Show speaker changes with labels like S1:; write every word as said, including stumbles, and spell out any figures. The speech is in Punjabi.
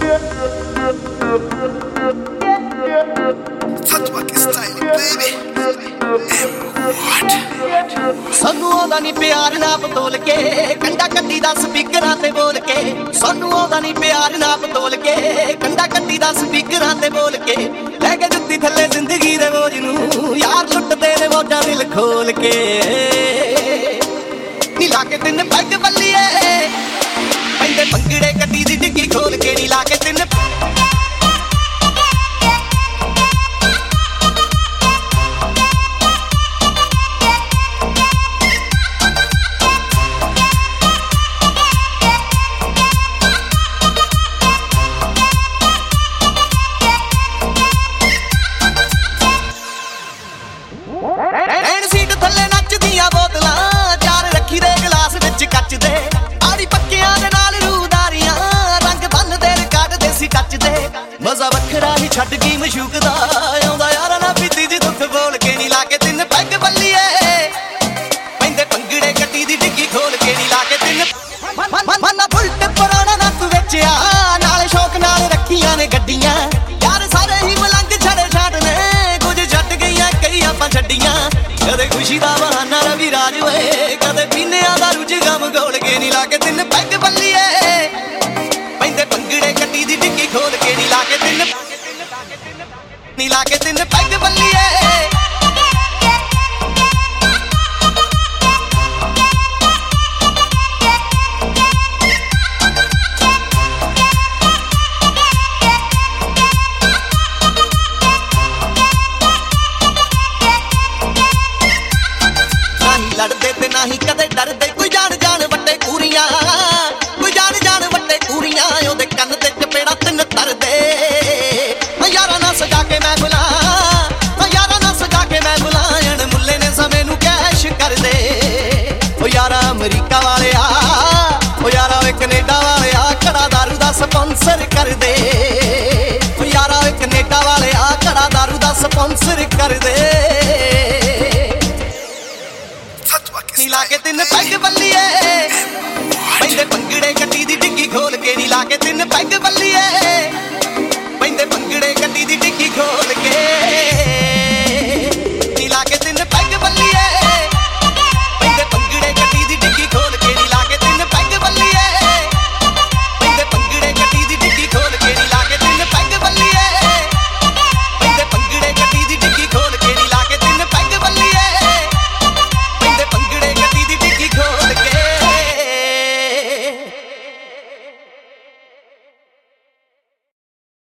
S1: ਸਾਨੂੰ ਆਉਂਦਾ ਨੀ ਪਿਆਰ ਨਾ ਬਤੋਲ ਕੇ ਕੰਡਾ ਕੱਢੀ ਦਾ ਸਪੀਕਰਾਂ ਤੇ ਬੋਲ ਕੇ ਸਾਨੂੰ ਆਉਂਦਾ ਨੀ ਪਿਆਰ ਨਾ ਬਤੋਲ ਕੇ ਕੰਡਾ ਕੱਢੀ ਦਾ ਸਪੀਕਰਾਂ ਤੇ ਬੋਲ ਕੇ ਲੈ ਕੇ ਜੁੱਤੀ ਥੱਲੇ ਜ਼ਿੰਦਗੀ ਦੇ ਬੋਝ ਨੂੰ ਯਾਰ ਲੁੱਟਦੇ ਨੇ ਮੋਢਾ ਦਿਲ ਖੋਲ ਕੇ ਨੀ ਲਾ ਕੇ ਤਿੰਨ ਪੈਗ ਬੱਲੀਏ ਪੈਂਦੇ ਪੰਗੜੇ ਕੱਢੀ ਦੀ ਡਿੱਗੀ ਖੋਲ ਕੇ ਨੀ ਲਾ ਕੇ ਤਿੰਨ ਐਨ ਸੀਟ ਥੱਲੇ ਨੱਚਦੀਆਂ ਬੋਤਲਾਂ ਚਾਰ ਰੱਖੀ ਦੇ ਗਲਾਸ ਵਿੱਚ ਕੱਚ ਦੇ ਆੜੀ ਪੱਕਿਆਂ ਦੇ ਨਾਲ ਰੂਦਾਰੀਆਂ ਰੰਗ ਬੰਨ ਦੇ ਕੱਢ ਦੇ ਸੀ ਟੱਚ ਦੇ ਮਜ਼ਾ ਵੱਖਰਾ ਹੀ ਛੱਡ ਗਈ ਮਸ਼ੂਕ ਦਾ ਆਉਂਦਾ ਯਾਰਾਂ ਨਾ ਪੀਤੀ ਜੀ ਦੁੱਖ ਬੋਲ ਕੇ ਨੀ ਲਾ ਕੇ ਤਿੰਨ ਪੈਗ ਬੱਲੀਏ ਪੈਂਦੇ ਪੰਗੜੇ ਕੱਟੀ ਦੀ ਡਿੱਗੀ ਖੋਲ ਕੇ ਨੀ ਲਾ ਕੇ ਤਿੰਨ ਮਨਾ ਬੁਲਟ ਪੁਰਾਣਾ ਨੱਕ ਵਿੱਚ ਆ ਨਾਲ ਸ਼ੌਕ ਨਾਲ ਰੱਖੀਆਂ ਨੇ ਗੱਡੀਆਂ ਯਾਰ ਸਾਰੇ ਹੀ ਮਲੰਗ ਛੜੇ ਛੱਡ ਨੇ ਕੁਝ ਛੱਡ ਗਈਆਂ ਕਈ ਆਪਾਂ ਛੱਡੀਆਂ ਕਦੇ ਖੁਸ਼ੀ ਦਾ ਬਹਾਨਾ ਰਵੀ ਰਾਜ ਹੋਏ ਕਦੇ ਪੀਨਿਆਂ ਦਾ ਰੁਝ ਗਮ ਗੋਲ ਕੇ ਨੀ ਲਾ ਕੇ ਤਿੰਨ ਪੈਗ ਬੱਲੀਏ ਪੈਂਦੇ ਪੰਗੜੇ ਕੱਟੀ ਦੀ ਡਿੱਗੀ ਖੋਲ ਕੇ ਨੀ ਲਾ ਕੇ ਤਿੰਨ ਨੀ ਲਾ ਕੇ ਤਿੰਨ ਪੈਗ ਬੱਲੀਏ ਲੜਦੇ ਤੇ ਨਹੀਂ ਕਦੇ ਡਰਦੇ ਕੋਈ ਜਾਣ ਜਾਣ ਵੱਡੇ ਕੂਰੀਆਂ ਕੋਈ ਜਾਣ ਜਾਣ ਵੱਡੇ ਕੂਰੀਆਂ ਉਹਦੇ ਕੰਨ ਤੇ ਚਪੇੜਾ ਤਿੰਨ ਤਰਦੇ ਯਾਰਾਂ ਨਾਲ ਸਜਾ ਕੇ ਮੈਂ ਬੁਲਾ ਯਾਰਾਂ ਨਾਲ ਸਜਾ ਕੇ ਮੈਂ ਬੁਲਾਣ ਮੁੱਲੇ ਨੇ ਸਮੇਂ ਨੂੰ ਕੈਸ਼ ਕਰਦੇ ਓ ਯਾਰਾ ਅਮਰੀਕਾ ਵਾਲਿਆ ਓ ਯਾਰਾ ਓਏ ਕੈਨੇਡਾ ਵਾਲਿਆ ਕੜਾ ਦਾਰੂ ਦਾ ਸਪਾਂਸਰ ਕਰਦੇ ਓ ਯਾਰਾ ਓਏ ਕੈਨੇਡਾ ਵਾਲਿਆ ਕੜਾ ਦਾਰੂ ਦਾ ਸਪਾਂਸਰ ਕਰਦੇ ਨੀ ਲਾ ਕੇ ਤਿੰਨ ਪੈਗ ਬੱਲੀਏ ਪੈਂਦੇ ਪੰਗੜੇ ਕੱਟੀ ਦੀ ਡਿੱਗੀ ਖੋਲ